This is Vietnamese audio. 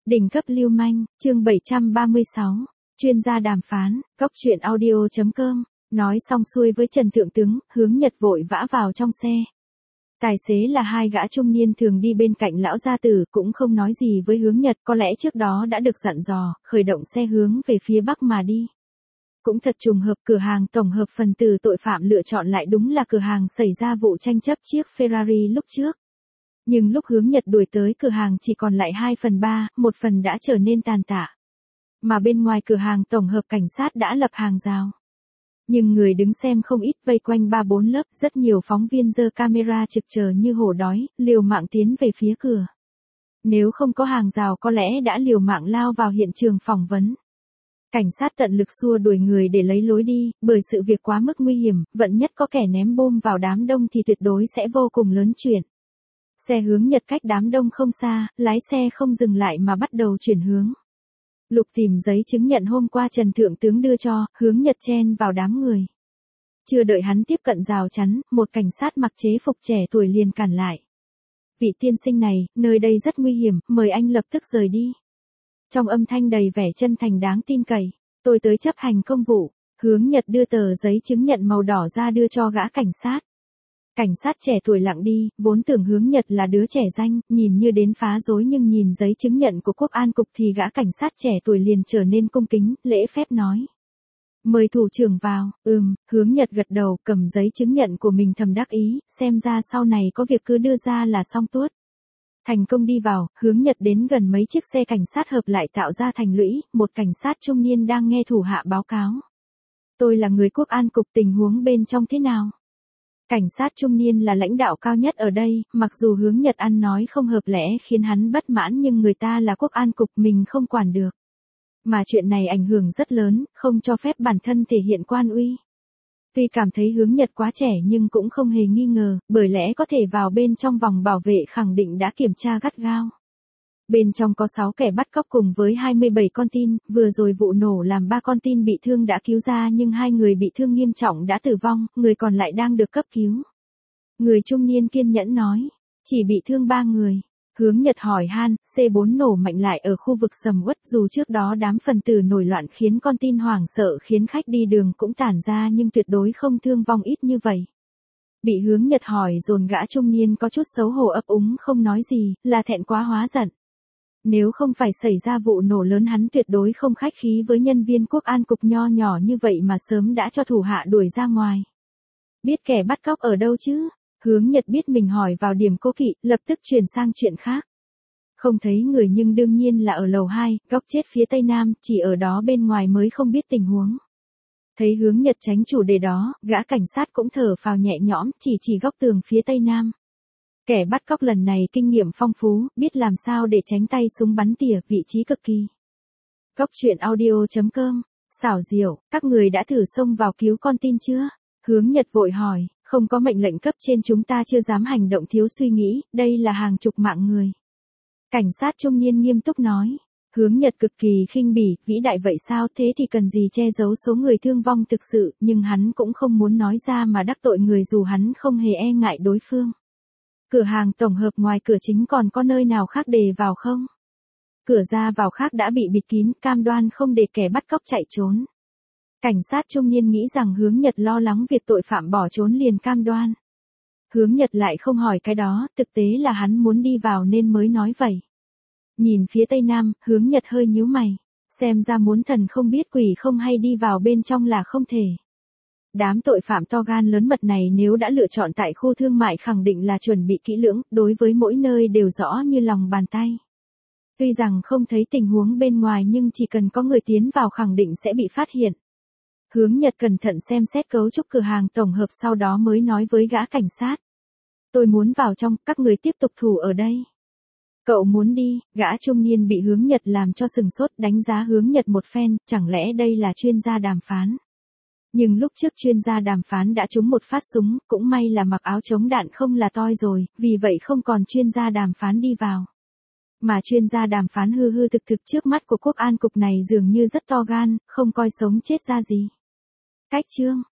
Đỉnh cấp lưu manh, chương 736, chuyên gia đàm phán, góc truyện audio.com, nói xong xuôi với Trần Thượng Tướng, Hướng Nhật vội vã vào trong xe. Tài xế là hai gã trung niên thường đi bên cạnh lão gia tử, cũng không nói gì với Hướng Nhật, có lẽ trước đó đã được dặn dò, khởi động xe hướng về phía bắc mà đi. Cũng thật trùng hợp, cửa hàng tổng hợp phần tử tội phạm lựa chọn lại đúng là cửa hàng xảy ra vụ tranh chấp chiếc Ferrari lúc trước. Nhưng lúc Hướng Nhật đuổi tới cửa hàng chỉ còn lại 2/3, một phần đã trở nên tàn tạ. Mà bên ngoài cửa hàng tổng hợp cảnh sát đã lập hàng rào. Nhưng người đứng xem không ít, vây quanh 3-4 lớp, rất nhiều phóng viên giơ camera trực chờ như hổ đói, liều mạng tiến về phía cửa. Nếu không có hàng rào có lẽ đã liều mạng lao vào hiện trường phỏng vấn. Cảnh sát tận lực xua đuổi người để lấy lối đi, bởi sự việc quá mức nguy hiểm, vận nhất có kẻ ném bom vào đám đông thì tuyệt đối sẽ vô cùng lớn chuyện. Xe Hướng Nhật cách đám đông không xa, lái xe không dừng lại mà bắt đầu chuyển hướng. Lục tìm giấy chứng nhận hôm qua Trần Thượng Tướng đưa cho, Hướng Nhật chen vào đám người. Chưa đợi hắn tiếp cận rào chắn, một cảnh sát mặc chế phục trẻ tuổi liền cản lại. Vị tiên sinh này, nơi đây rất nguy hiểm, mời anh lập tức rời đi. Trong âm thanh đầy vẻ chân thành đáng tin cậy, tôi tới chấp hành công vụ. Hướng Nhật đưa tờ giấy chứng nhận màu đỏ ra đưa cho gã cảnh sát. Cảnh sát trẻ tuổi lặng đi, vốn tưởng Hướng Nhật là đứa trẻ danh, nhìn như đến phá rối, nhưng nhìn giấy chứng nhận của Quốc an cục thì gã cảnh sát trẻ tuổi liền trở nên cung kính, lễ phép nói. Mời thủ trưởng vào. Hướng Nhật gật đầu, cầm giấy chứng nhận của mình thầm đắc ý, xem ra sau này có việc cứ đưa ra là xong tuốt. Thành công đi vào, Hướng Nhật đến gần mấy chiếc xe cảnh sát hợp lại tạo ra thành lũy, một cảnh sát trung niên đang nghe thủ hạ báo cáo. Tôi là người Quốc an cục, tình huống bên trong thế nào? Cảnh sát trung niên là lãnh đạo cao nhất ở đây, mặc dù Hướng Nhật ăn nói không hợp lẽ khiến hắn bất mãn, nhưng người ta là Quốc an cục, mình không quản được. Mà chuyện này ảnh hưởng rất lớn, không cho phép bản thân thể hiện quan uy. Tuy cảm thấy Hướng Nhật quá trẻ nhưng cũng không hề nghi ngờ, bởi lẽ có thể vào bên trong vòng bảo vệ khẳng định đã kiểm tra gắt gao. Bên trong có 6 kẻ bắt cóc cùng với 27 con tin, vừa rồi vụ nổ làm 3 con tin bị thương đã cứu ra, nhưng 2 người bị thương nghiêm trọng đã tử vong, người còn lại đang được cấp cứu. Người trung niên kiên nhẫn nói, chỉ bị thương 3 người. Hướng Nhật hỏi han, C4 nổ mạnh lại ở khu vực sầm uất, dù trước đó đám phần tử nổi loạn khiến con tin hoảng sợ, khiến khách đi đường cũng tản ra, nhưng tuyệt đối không thương vong ít như vậy. Bị Hướng Nhật hỏi dồn, gã trung niên có chút xấu hổ ấp úng không nói gì, là thẹn quá hóa giận. Nếu không phải xảy ra vụ nổ lớn hắn tuyệt đối không khách khí với nhân viên Quốc an cục nho nhỏ như vậy mà sớm đã cho thủ hạ đuổi ra ngoài. Biết kẻ bắt cóc ở đâu chứ? Hướng Nhật biết mình hỏi vào điểm cố kỵ, lập tức chuyển sang chuyện khác. Không thấy người nhưng đương nhiên là ở lầu 2, góc chết phía tây nam, chỉ ở đó bên ngoài mới không biết tình huống. Thấy Hướng Nhật tránh chủ đề đó, gã cảnh sát cũng thở phào nhẹ nhõm, chỉ góc tường phía tây nam. Kẻ bắt cóc lần này kinh nghiệm phong phú, biết làm sao để tránh tay súng bắn tỉa, vị trí cực kỳ. Góc truyện audio.com, xảo diệu, các người đã thử xông vào cứu con tin chưa? Hướng Nhật vội hỏi, không có mệnh lệnh cấp trên chúng ta chưa dám hành động thiếu suy nghĩ, đây là hàng chục mạng người. Cảnh sát trung niên nghiêm túc nói. Hướng Nhật cực kỳ khinh bỉ, vĩ đại vậy sao, thế thì cần gì che giấu số người thương vong thực sự, nhưng hắn cũng không muốn nói ra mà đắc tội người dù hắn không hề e ngại đối phương. Cửa hàng tổng hợp ngoài cửa chính còn có nơi nào khác để vào không? Cửa ra vào khác đã bị bịt kín, cam đoan không để kẻ bắt cóc chạy trốn. Cảnh sát trung niên nghĩ rằng Hướng Nhật lo lắng việc tội phạm bỏ trốn liền cam đoan. Hướng Nhật lại không hỏi cái đó, thực tế là hắn muốn đi vào nên mới nói vậy. Nhìn phía tây nam, Hướng Nhật hơi nhíu mày. Xem ra muốn thần không biết quỷ không hay đi vào bên trong là không thể. Đám tội phạm to gan lớn mật này nếu đã lựa chọn tại khu thương mại khẳng định là chuẩn bị kỹ lưỡng, đối với mỗi nơi đều rõ như lòng bàn tay. Tuy rằng không thấy tình huống bên ngoài nhưng chỉ cần có người tiến vào khẳng định sẽ bị phát hiện. Hướng Nhật cẩn thận xem xét cấu trúc cửa hàng tổng hợp sau đó mới nói với gã cảnh sát. Tôi muốn vào trong, các người tiếp tục thủ ở đây. Cậu muốn đi, gã trung niên bị Hướng Nhật làm cho sừng sốt, đánh giá Hướng Nhật một phen, chẳng lẽ đây là chuyên gia đàm phán. Nhưng lúc trước chuyên gia đàm phán đã trúng một phát súng, cũng may là mặc áo chống đạn không là toi rồi, vì vậy không còn chuyên gia đàm phán đi vào. Mà chuyên gia đàm phán hư hư thực thực trước mắt của Quốc an cục này dường như rất to gan, không coi sống chết ra gì. Cách chương